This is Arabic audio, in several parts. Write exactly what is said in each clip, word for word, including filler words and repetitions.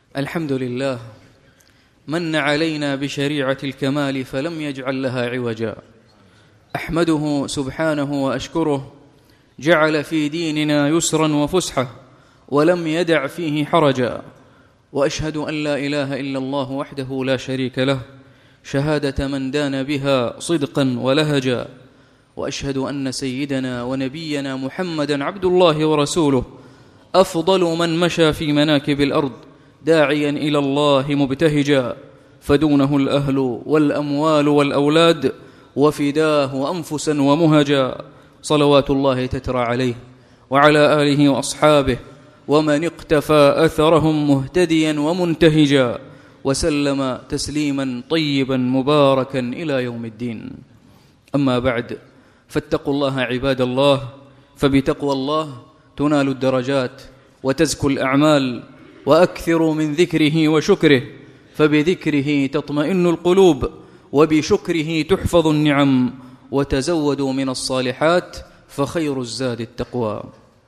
الحمد لله من علينا بشريعة الكمال فلم يجعل لها عوجا. أحمده سبحانه وأشكره، جعل في ديننا يسرا وفسحة ولم يدع فيه حرجا. وأشهد أن لا إله إلا الله وحده لا شريك له، شهادة من دان بها صدقا ولهجا. وأشهد أن سيدنا ونبينا محمدا عبد الله ورسوله، أفضل من مشى في مناكب الأرض داعيا إلى الله مبتهجا، فدونه الأهل والأموال والأولاد وفداه أنفسا ومهجا. صلوات الله تترى عليه وعلى آله وأصحابه ومن اقتفى أثرهم مهتديا ومنتهجا، وسلم تسليما طيبا مباركا إلى يوم الدين. أما بعد، فاتقوا الله عباد الله، فبتقوى الله تنال الدرجات وتزكو الأعمال، وأكثروا من ذكره وشكره، فبذكره تطمئن القلوب وبشكره تحفظ النعم. وتزودوا من الصالحات فخير الزاد التقوى.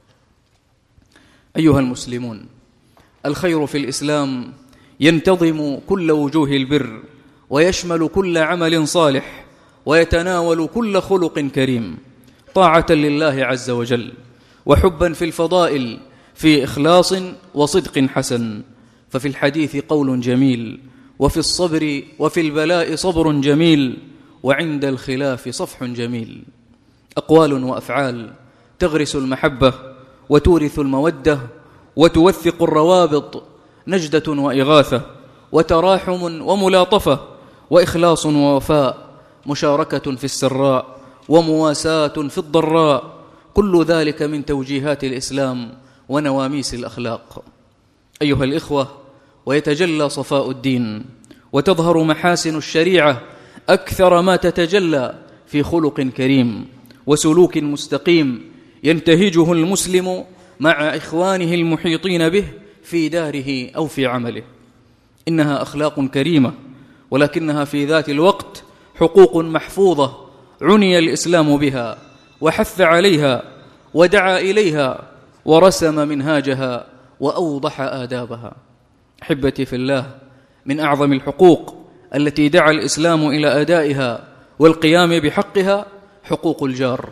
أيها المسلمون، الخير في الإسلام ينتظم كل وجوه البر، ويشمل كل عمل صالح، ويتناول كل خلق كريم، طاعة لله عز وجل، وحبا في الفضائل، في إخلاص وصدق حسن. ففي الحديث قول جميل، وفي الصبر وفي البلاء صبر جميل، وعند الخلاف صفح جميل. أقوال وأفعال تغرس المحبة وتورث المودة وتوثق الروابط، نجدة وإغاثة وتراحم وملاطفة وإخلاص ووفاء، مشاركة في السراء ومواساة في الضراء، كل ذلك من توجيهات الإسلام ونواميس الأخلاق. أيها الإخوة، ويتجلى صفاء الدين وتظهر محاسن الشريعة أكثر ما تتجلى في خلق كريم وسلوك مستقيم ينتهجه المسلم مع إخوانه المحيطين به في داره أو في عمله. إنها أخلاق كريمة، ولكنها في ذات الوقت حقوق محفوظة عني الإسلام بها وحث عليها ودعا إليها ورسم منهاجها وأوضح آدابها. أحبتي في الله، من أعظم الحقوق التي دعا الإسلام إلى أدائها والقيام بحقها حقوق الجار.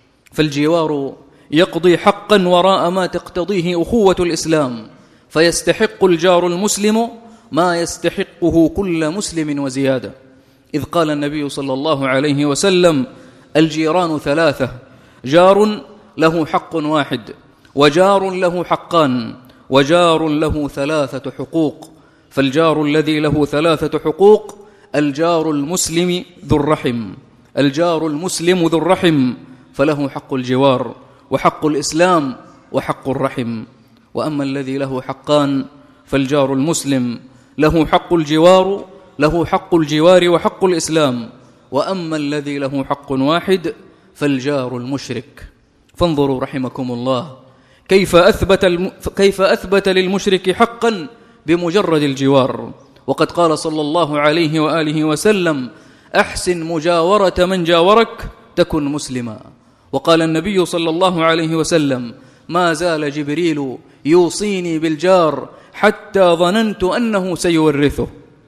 فالجوار يقضي حقا وراء ما تقتضيه أخوة الإسلام، فيستحق الجار المسلم ما يستحقه كل مسلم وزيادة. إذ قال النبي صلى الله عليه وسلم: الجيران ثلاثة، جار له حق واحد، وجار له حقان، وجار له ثلاثة حقوق. فالجار الذي له ثلاثة حقوق: الجار المسلم ذو الرحم، الجار المسلم ذو الرحم فله حق الجوار وحق الإسلام وحق الرحم. وأما الذي له حقان فالجار المسلم له حق الجوار له حق الجوار وحق الإسلام، وأما الذي له حق واحد فالجار المشرك. فانظروا رحمكم الله كيف أثبت, الم... كيف أثبت للمشرك حقا بمجرد الجوار. وقد قال صلى الله عليه وآله وسلم: أحسن مجاورة من جاورك تكن مسلما. وقال النبي صلى الله عليه وسلم: ما زال جبريل يوصيني بالجار حتى ظننت أنه سيورثه.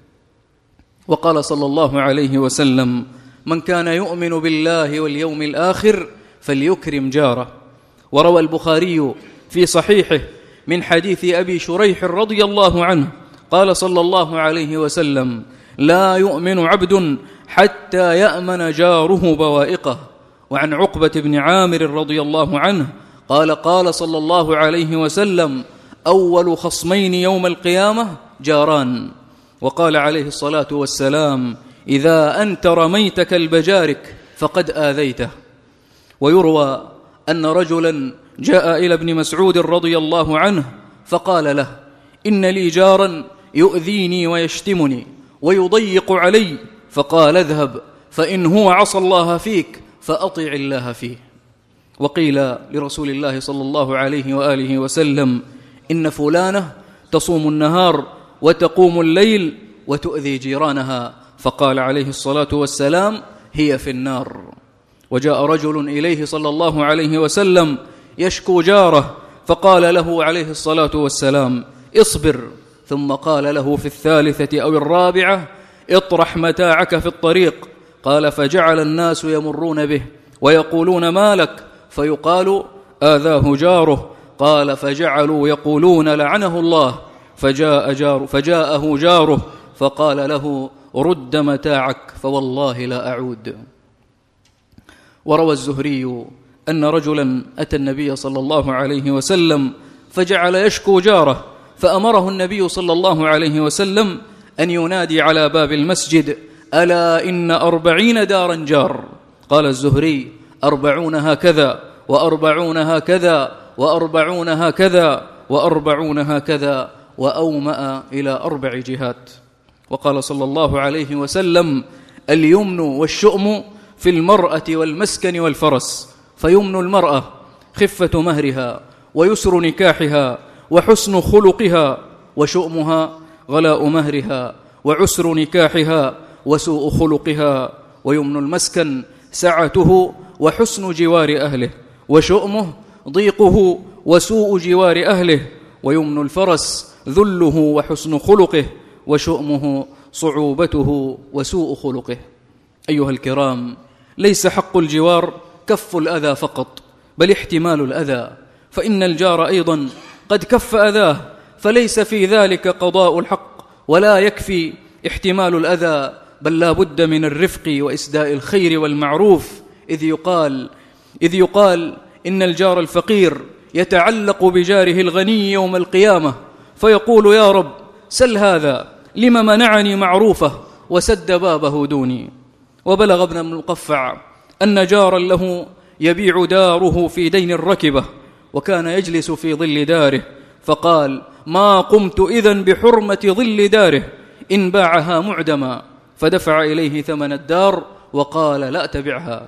وقال صلى الله عليه وسلم: من كان يؤمن بالله واليوم الآخر فليكرم جاره. وروى البخاري في صحيحه من حديث أبي شريح رضي الله عنه قال صلى الله عليه وسلم: لا يؤمن عبد حتى يأمن جاره بوائقه. وعن عقبة بن عامر رضي الله عنه قال قال صلى الله عليه وسلم: أول خصمين يوم القيامة جاران. وقال عليه الصلاة والسلام: إذا أنت رميت كالبجارك فقد آذيته. ويروى أن رجلا جاء إلى ابن مسعود رضي الله عنه فقال له: إن لي جارا يؤذيني ويشتمني ويضيق علي. فقال: اذهب، فإن هو عصى الله فيك فأطع الله فيه. وقيل لرسول الله صلى الله عليه وآله وسلم: إن فلانة تصوم النهار وتقوم الليل وتؤذي جيرانها. فقال عليه الصلاة والسلام: هي في النار. وجاء رجل إليه صلى الله عليه وسلم يشكو جاره، فقال له عليه الصلاة والسلام: اصبر ثم قال له في الثالثة أو الرابعة: اطرح متاعك في الطريق. قال: فجعل الناس يمرون به ويقولون: ما لك؟ فيقال: آذاه جاره. قال: فجعلوا يقولون: لعنه الله. فجاء جار فجاءه جاره فقال له: رد متاعك فوالله لا أعود. وروى الزهري أن رجلا أتى النبي صلى الله عليه وسلم فجعل يشكو جاره، فأمره النبي صلى الله عليه وسلم أن ينادي على باب المسجد: ألا إن أربعين دارا جار. قال الزهري: أربعون هكذا وأربعون هكذا وأربعون هكذا وأربعون هكذا، وأومأ إلى أربع جهات. وقال صلى الله عليه وسلم: اليمن والشؤم في المرأة والمسكن والفرس. فيمن المرأة خفة مهرها ويسر نكاحها وحسن خلقها، وشؤمها غلاء مهرها وعسر نكاحها وسوء خلقها. ويمن المسكن سعته وحسن جوار أهله، وشؤمه ضيقه وسوء جوار أهله. ويمن الفرس ذله وحسن خلقه، وشؤمه صعوبته وسوء خلقه. أيها الكرام، ليس حق الجوار كف الأذى فقط، بل احتمال الأذى، فإن الجار أيضا قد كف أذاه، فليس في ذلك قضاء الحق ولا يكفي احتمال الأذى، بل لا بد من الرفق وإسداء الخير والمعروف. إذ يقال إذ يقال إن الجار الفقير يتعلق بجاره الغني يوم القيامة فيقول: يا رب سل هذا لم منعني معروفه وسد بابه دوني. وبلغ ابن المقفع أن جارا له يبيع داره في دين الركبة، وكان يجلس في ظل داره، فقال: ما قمت إذن بحرمة ظل داره إن باعها معدما، فدفع إليه ثمن الدار وقال: لا تبعها.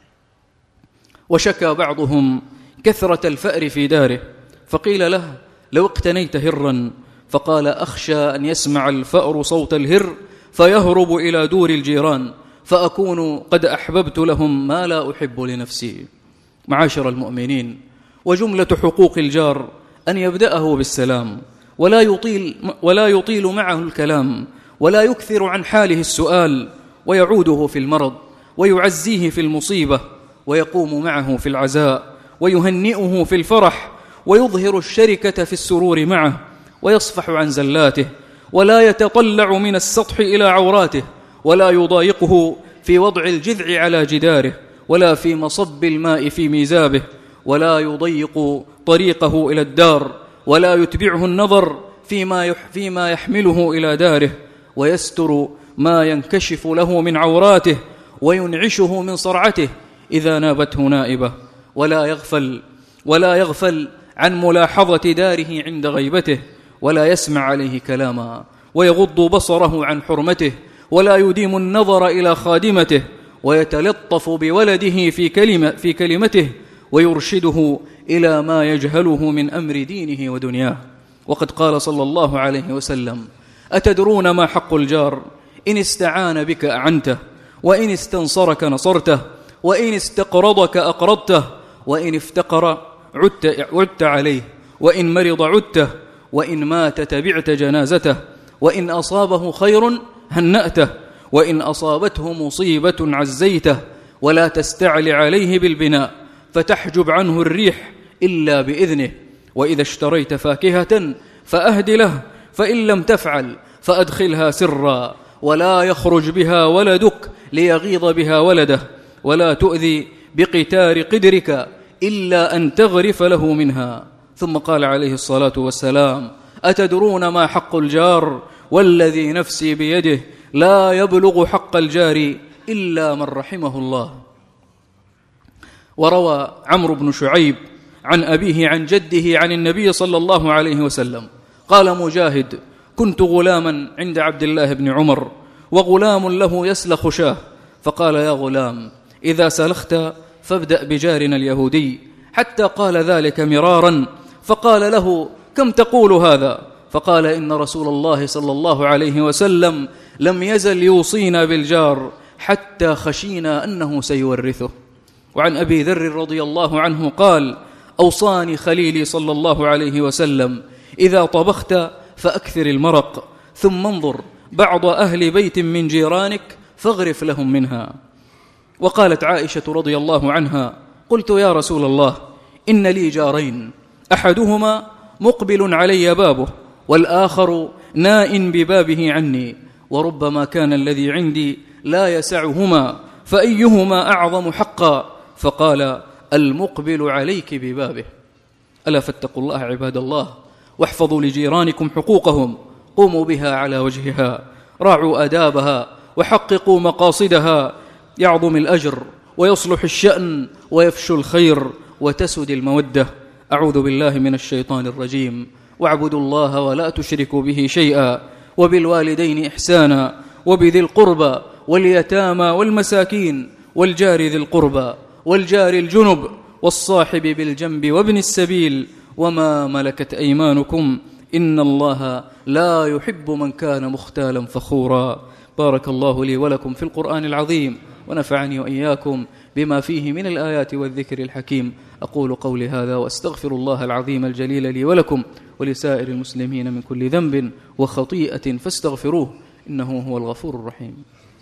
وشكى بعضهم كثرة الفأر في داره، فقيل له: لو اقتنيت هرا. فقال: أخشى أن يسمع الفأر صوت الهر فيهرب إلى دور الجيران، فأكون قد أحببت لهم ما لا أحب لنفسي. معاشر المؤمنين، وجملة حقوق الجار أن يبدأه بالسلام، ولا يطيل, ولا يطيل معه الكلام، ولا يكثر عن حاله السؤال، ويعوده في المرض، ويعزيه في المصيبة، ويقوم معه في العزاء، ويهنئه في الفرح، ويظهر الشركة في السرور معه، ويصفح عن زلاته، ولا يتطلع من السطح إلى عوراته، ولا يضايقه في وضع الجذع على جداره، ولا في مصب الماء في ميزابه، ولا يضيق طريقه إلى الدار، ولا يتبعه النظر فيما, يح فيما يحمله إلى داره، ويستر ما ينكشف له من عوراته، وينعشه من صرعته إذا نابته نائبة، ولا يغفل ولا يغفل عن ملاحظة داره عند غيبته، ولا يسمع عليه كلاما، ويغض بصره عن حرمته، ولا يديم النظر إلى خادمته، ويتلطف بولده في كلمة في كلمته، ويرشده إلى ما يجهله من أمر دينه ودنياه. وقد قال صلى الله عليه وسلم: أتدرون ما حق الجار؟ إن استعان بك أعنته، وإن استنصرك نصرته، وإن استقرضك أقرضته، وإن افتقر عدت, عدت عليه، وإن مرض عدته، وإن مات تبعت جنازته، وإن أصابه خير هنأته، وإن أصابته مصيبة عزيته، ولا تستعل عليه بالبناء فتحجب عنه الريح إلا بإذنه. وإذا اشتريت فاكهة فأهد له، فإن لم تفعل فأدخلها سرا، ولا يخرج بها ولدك ليغيظ بها ولده، ولا تؤذي بقتار قدرك إلا أن تغرف له منها. ثم قال عليه الصلاة والسلام: أتدرون ما حق الجار؟ والذي نفسي بيده لا يبلغ حق الجار إلا من رحمه الله. وروى عمرو بن شعيب عن أبيه عن جده عن النبي صلى الله عليه وسلم قال مجاهد: كنت غلاما عند عبد الله بن عمر، وغلام له يسلخ شاه، فقال: يا غلام، إذا سلخت فابدأ بجارنا اليهودي، حتى قال ذلك مرارا، فقال له: كم تقول هذا؟ فقال: إن رسول الله صلى الله عليه وسلم لم يزل يوصينا بالجار حتى خشينا أنه سيورثه. وعن أبي ذر رضي الله عنه قال: أوصاني خليلي صلى الله عليه وسلم: إذا طبخت فأكثر المرق، ثم انظر بعض أهل بيت من جيرانك فاغرف لهم منها. وقالت عائشة رضي الله عنها: قلت يا رسول الله إن لي جارين، أحدهما مقبل علي بابه والآخر نائٍ ببابه عني، وربما كان الذي عندي لا يسعهما، فأيهما أعظم حقا؟ فقال: المقبل عليك ببابه. ألا فاتقوا الله عباد الله، واحفظوا لجيرانكم حقوقهم، قوموا بها على وجهها، راعوا أدابها، وحققوا مقاصدها، يعظم الأجر ويصلح الشأن ويفشو الخير وتسد المودة. أعوذ بالله من الشيطان الرجيم. واعبدوا الله ولا تشركوا به شيئا، وبالوالدين إحسانا، وبذي القربى واليتامى والمساكين، والجار ذي القربى، والجار الجنب، والصاحب بالجنب، وابن السبيل، وما ملكت أيمانكم، إن الله لا يحب من كان مختالا فخورا. بارك الله لي ولكم في القرآن العظيم، ونفعني وإياكم بما فيه من الآيات والذكر الحكيم. أقول قولي هذا وأستغفر الله العظيم الجليل لي ولكم ولسائر المسلمين من كل ذنب وخطيئة فاستغفروه، إنه هو الغفور الرحيم.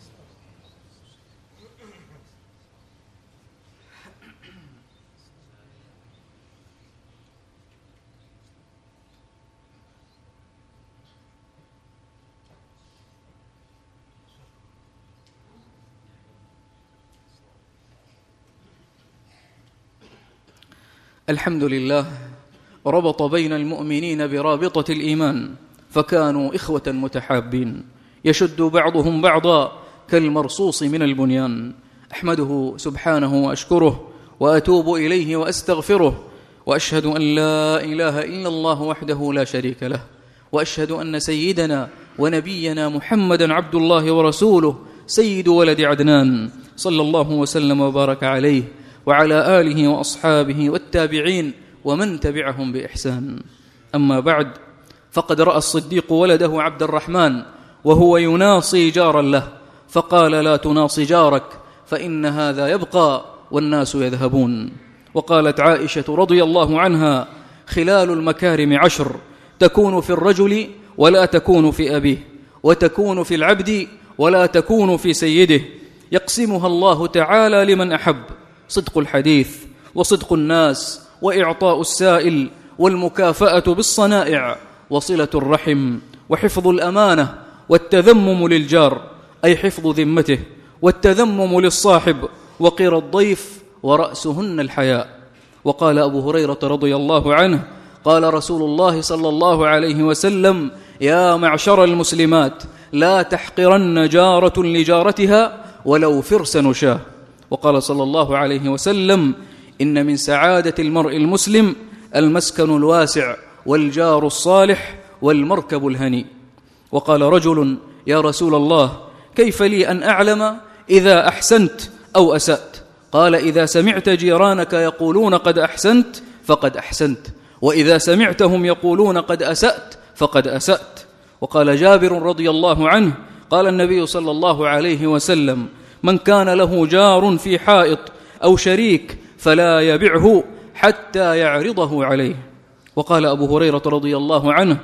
الحمد لله ربط بين المؤمنين برابطة الإيمان، فكانوا إخوة متحابين يشد بعضهم بعضا كالمرصوص من البنيان. أحمده سبحانه وأشكره، وأتوب إليه وأستغفره، وأشهد أن لا إله إلا الله وحده لا شريك له، وأشهد أن سيدنا ونبينا محمدا عبد الله ورسوله سيد ولد عدنان، صلى الله وسلم وبارك عليه وعلى آله وأصحابه والتابعين ومن تبعهم بإحسان. أما بعد، فقد رأى الصديق ولده عبد الرحمن وهو يناصي جارا له، فقال: لا تناصي جارك، فإن هذا يبقى والناس يذهبون. وقالت عائشة رضي الله عنها: خلال المكارم عشر، تكون في الرجل ولا تكون في أبيه، وتكون في العبد ولا تكون في سيده، يقسمها الله تعالى لمن أحب: صدق الحديث، وصدق الناس، وإعطاء السائل، والمكافأة بالصنائع، وصلة الرحم، وحفظ الأمانة، والتذمم للجار أي حفظ ذمته، والتذمم للصاحب، وقر الضيف، ورأسهن الحياء. وقال أبو هريرة رضي الله عنه: قال رسول الله صلى الله عليه وسلم: يا معشر المسلمات، لا تحقرن جارة لجارتها ولو فرس نشاه. وقال صلى الله عليه وسلم: إن من سعادة المرء المسلم المسكن الواسع، والجار الصالح، والمركب الهني. وقال رجل: يا رسول الله، كيف لي أن أعلم إذا أحسنت أو أسأت؟ قال: إذا سمعت جيرانك يقولون قد أحسنت فقد أحسنت، وإذا سمعتهم يقولون قد أسأت فقد أسأت. وقال جابر رضي الله عنه: قال النبي صلى الله عليه وسلم: من كان له جار في حائط أو شريك فلا يبعه حتى يعرضه عليه. وقال أبو هريرة رضي الله عنه: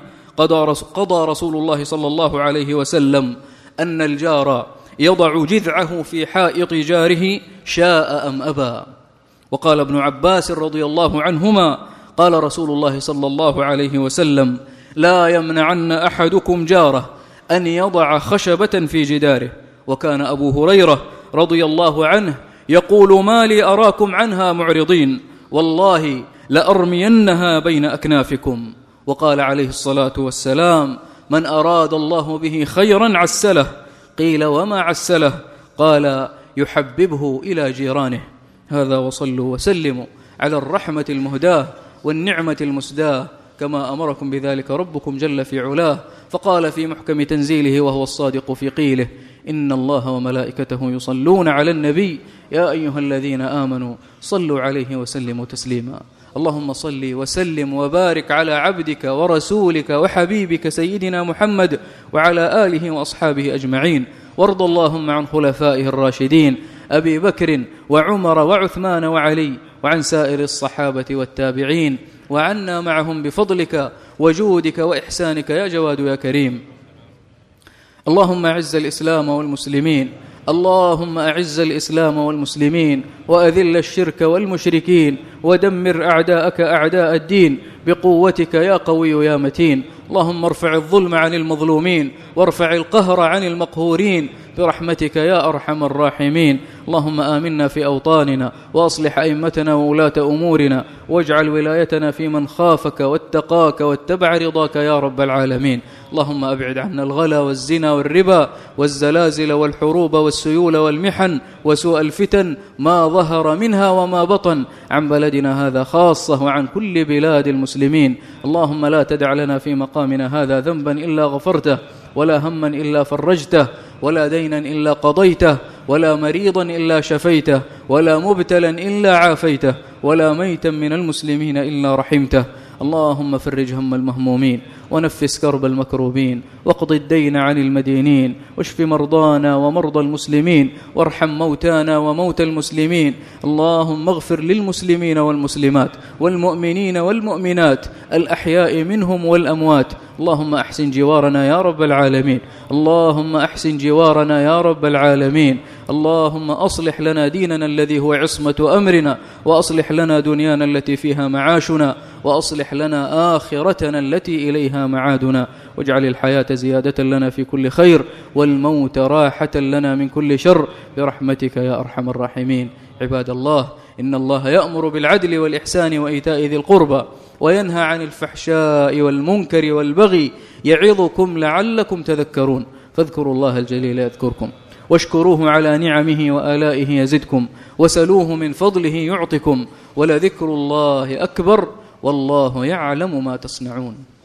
قضى رسول الله صلى الله عليه وسلم أن الجار يضع جذعه في حائط جاره شاء أم أبى. وقال ابن عباس رضي الله عنهما: قال رسول الله صلى الله عليه وسلم: لا يمنعن أحدكم جاره أن يضع خشبة في جداره. وكان أبو هريرة رضي الله عنه يقول: ما لي أراكم عنها معرضين، والله لأرمينها بين أكنافكم. وقال عليه الصلاة والسلام: من أراد الله به خيرا عسله. قيل: وما عسله؟ قال: يحببه إلى جيرانه. هذا، وصلوا وسلموا على الرحمة المهداة والنعمة المسداة، كما أمركم بذلك ربكم جل في علاه، فقال في محكم تنزيله وهو الصادق في قيله: إن الله وملائكته يصلون على النبي يا أيها الذين آمنوا صلوا عليه وسلموا تسليما. اللهم صل وسلم وبارك على عبدك ورسولك وحبيبك سيدنا محمد وعلى آله وأصحابه أجمعين، وارض اللهم عن خلفائه الراشدين أبي بكر وعمر وعثمان وعلي، وعن سائر الصحابة والتابعين، وعنا معهم بفضلك وجودك وإحسانك يا جواد يا كريم. اللهم أعز الإسلام والمسلمين، اللهم أعز الإسلام والمسلمين وأذل الشرك والمشركين ودمر أعداءك أعداء الدين بقوتك يا قوي يا متين. اللهم ارفع الظلم عن المظلومين وارفع القهر عن المقهورين برحمتك يا أرحم الراحمين. اللهم آمنا في أوطاننا وأصلح أئمتنا وولاة أمورنا واجعل ولايتنا في من خافك واتقاك واتبع رضاك يا رب العالمين. اللهم أبعد عنا الغلا والزنا والربا والزلازل والحروب والسيول والمحن وسوء الفتن ما ظهر منها وما بطن عن بلدنا هذا خاصة وعن كل بلاد المسلمين. اللهم لا تدع لنا في مقامنا هذا ذنبا إلا غفرته ولا هما إلا فرجته ولا دينا إلا قضيته ولا مريضا إلا شفيته ولا مبتلا إلا عافيته ولا ميتا من المسلمين إلا رحمته. اللهم فرج هم المهمومين ونفس كرب المكروبين واقض الدين عن المدينين واشف مرضانا ومرضى المسلمين وارحم موتانا وموتى المسلمين. اللهم اغفر للمسلمين والمسلمات والمؤمنين والمؤمنات الأحياء منهم والأموات. اللهم أحسن جوارنا يا رب العالمين، اللهم أحسن جوارنا يا رب العالمين. اللهم أصلح لنا ديننا الذي هو عصمة أمرنا وأصلح لنا دنيانا التي فيها معاشنا وأصلح لنا آخرتنا التي إليها معادنا واجعل الحياة زيادة لنا في كل خير والموت راحة لنا من كل شر برحمتك يا أرحم الراحمين. عباد الله، إن الله يأمر بالعدل والإحسان وإيتاء ذي القربى وينهى عن الفحشاء والمنكر والبغي يعظكم لعلكم تذكرون. فاذكروا الله الجليل يذكركم واشكروه على نعمه وآلائه يزدكم وسلوه من فضله يعطكم ولذكر الله أكبر والله يعلم ما تصنعون.